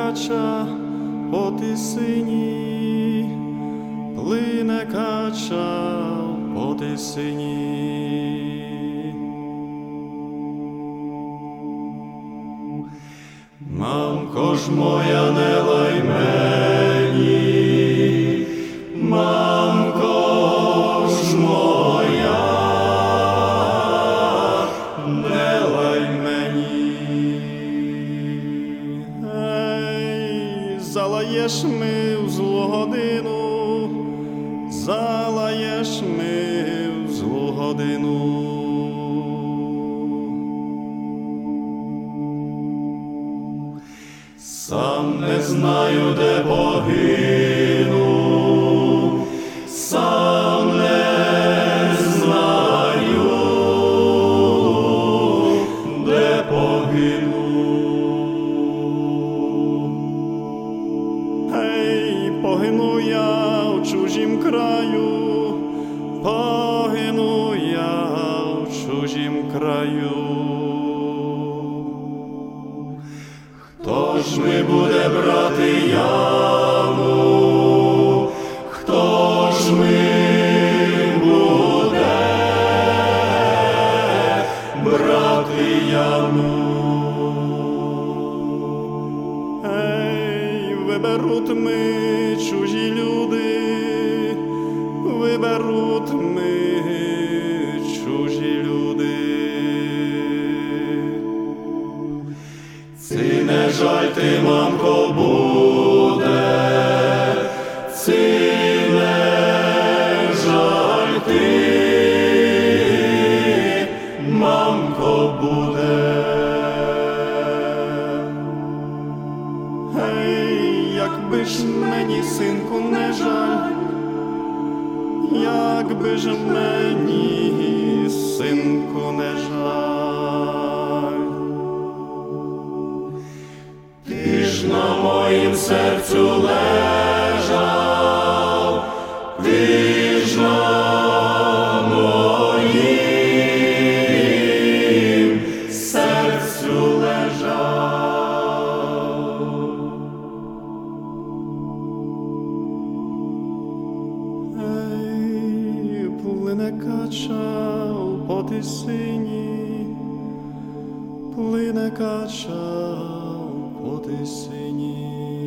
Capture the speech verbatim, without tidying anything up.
кача по тисині, плине кача по тисині. Мамко ж моя, не лай мені, мамко ж моя, не лай мені. Ей, залаєш ми в злу годину, залаєш ми в злу годину. Сам не знаю, де погину, сам не знаю, де погину. Ей, погину я в чужім краю, погину я в чужім краю. Хто ж ми буде брати яму? Хто ж ми буде брати яму? Ей, виберуть ми чужі люди, виберуть ми чужі люди. Ці не жаль ти, мамко, буде, ці не жаль ти, мамко, буде. Гей, якби ж мені, синку, не жаль, якби ж мені, синку, не жаль. Ти ж на моїм серцю лежав, ти ж на моїм серцю лежав. Ей, плине кача по тисині, плине кача по тисині.